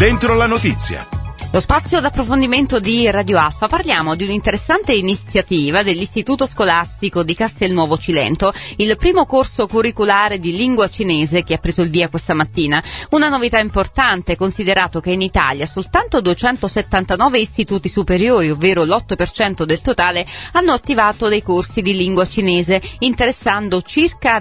Dentro la notizia. Lo spazio d'approfondimento di Radio Alfa. Parliamo di un'interessante iniziativa dell'Istituto Scolastico di Castelnuovo Cilento, il primo corso curriculare di lingua cinese che ha preso il via questa mattina. Una novità importante, considerato che in Italia soltanto 279 istituti superiori, ovvero l'8% del totale, hanno attivato dei corsi di lingua cinese, interessando circa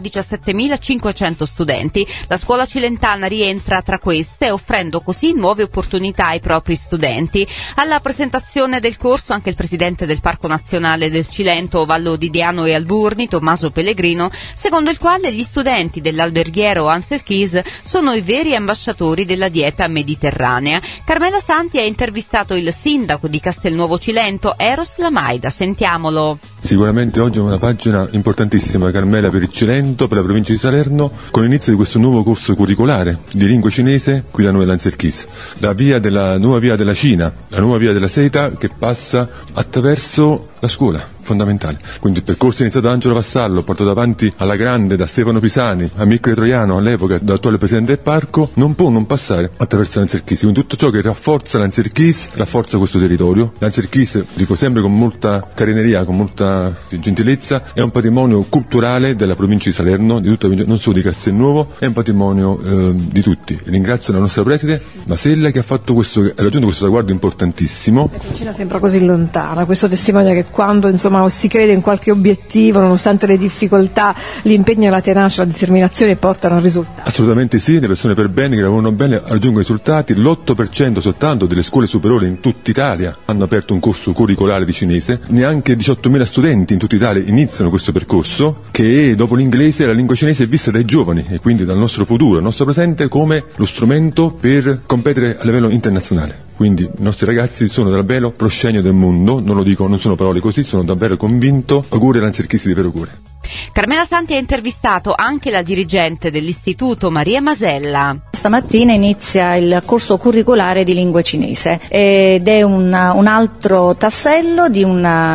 17.500 studenti. La scuola cilentana rientra tra queste, offrendo così nuove opportunità ai propri studenti. Alla presentazione del corso anche il presidente del Parco Nazionale del Cilento, Vallo di Diano e Alburni, Tommaso Pellegrino, secondo il quale gli studenti dell'alberghiero Ansel Keys sono i veri ambasciatori della dieta mediterranea. Carmela Santi ha intervistato il sindaco di Castelnuovo Cilento, Eros Lamaida. Sentiamolo. Sicuramente oggi è una pagina importantissima, Carmela, per il Cilento, per la provincia di Salerno, con l'inizio di questo nuovo corso curricolare di lingua cinese qui da noi all'Ansel Keys. La nuova via della Cina, la nuova via della seta che passa attraverso la scuola, fondamentale. Quindi il percorso è iniziato da Angelo Vassallo, portato avanti alla grande da Stefano Pisani, a Michele Troiano all'epoca, dall'attuale presidente del parco, non può non passare attraverso l'Ansel Keys. Quindi tutto ciò che rafforza l'Ansel Keys, rafforza questo territorio. L'Ansel Keys, dico sempre con molta carineria, con molta gentilezza, è un patrimonio culturale della provincia di Salerno, di tutta la provincia, non solo di Castelnuovo, è un patrimonio di tutti. Ringrazio la nostra preside Masella che ha raggiunto questo traguardo importantissimo. La Cina sembra così lontana, questo testimonia che quando si crede in qualche obiettivo, nonostante le difficoltà, l'impegno, la tenacia, la determinazione portano al risultato. Assolutamente sì, le persone per bene che lavorano bene raggiungono risultati. L'8% soltanto delle scuole superiori in tutta Italia hanno aperto un corso curricolare di cinese, neanche 18.000 studenti in tutta Italia iniziano questo percorso, che dopo l'inglese la lingua cinese è vista dai giovani e quindi dal nostro futuro, dal nostro presente, come lo strumento per competere a livello internazionale. Quindi i nostri ragazzi sono davvero proscenio del mondo, non lo dico, non sono parole così, sono davvero convinto. Auguri all'Ansel Keys di vero cuore. Carmela Santi ha intervistato anche la dirigente dell'istituto, Maria Masella. Stamattina inizia il corso curricolare di lingua cinese ed è un altro tassello di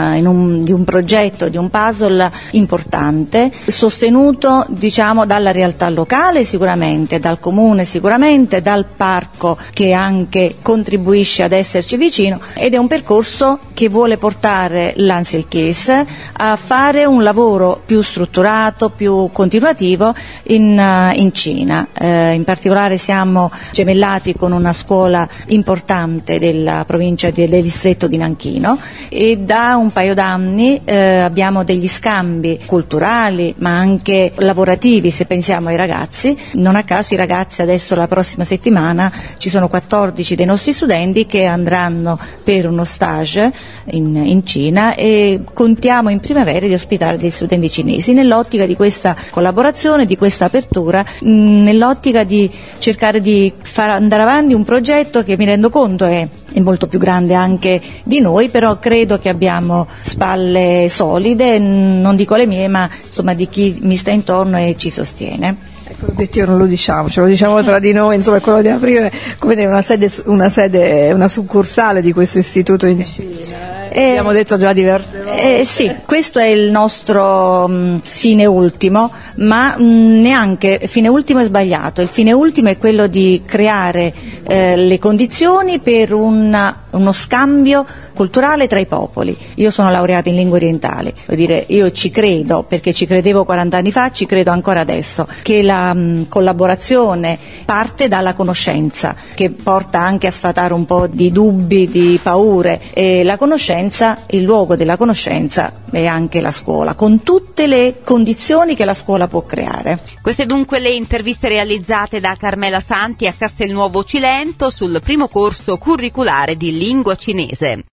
un progetto, di un puzzle importante, sostenuto dalla realtà locale sicuramente, dal comune sicuramente, dal parco che anche contribuisce ad esserci vicino, ed è un percorso che vuole portare l'Ansel Keys a fare un lavoro più strutturato, più continuativo in Cina. In particolare siamo gemellati con una scuola importante della provincia del distretto di Nanchino e da un paio d'anni abbiamo degli scambi culturali ma anche lavorativi, se pensiamo ai ragazzi. Non a caso i ragazzi adesso la prossima settimana ci sono 14 dei nostri studenti che andranno per uno stage in Cina e contiamo in primavera di ospitare dei studenti cinesi nell'ottica di questa collaborazione, di questa apertura, nell'ottica di cercare di far andare avanti un progetto che mi rendo conto è molto più grande anche di noi, però credo che abbiamo spalle solide, non dico le mie ma insomma di chi mi sta intorno e ci sostiene. L'obiettivo non lo diciamo, ce lo diciamo tra di noi, è quello di aprire una succursale di questo istituto in Cina. Abbiamo detto già diverse volte. Sì, questo è il nostro fine ultimo, ma neanche fine ultimo è sbagliato. Il fine ultimo è quello di creare le condizioni per uno scambio culturale tra i popoli. Io sono laureata in lingue orientali, io ci credo, perché ci credevo 40 anni fa, ci credo ancora adesso, che la collaborazione parte dalla conoscenza, che porta anche a sfatare un po' di dubbi, di paure, e la conoscenza, il luogo della conoscenza è anche la scuola, con tutte le condizioni che la scuola può creare. Queste dunque le interviste realizzate da Carmela Santi a Castelnuovo Cilento sul primo corso curriculare di lingua cinese.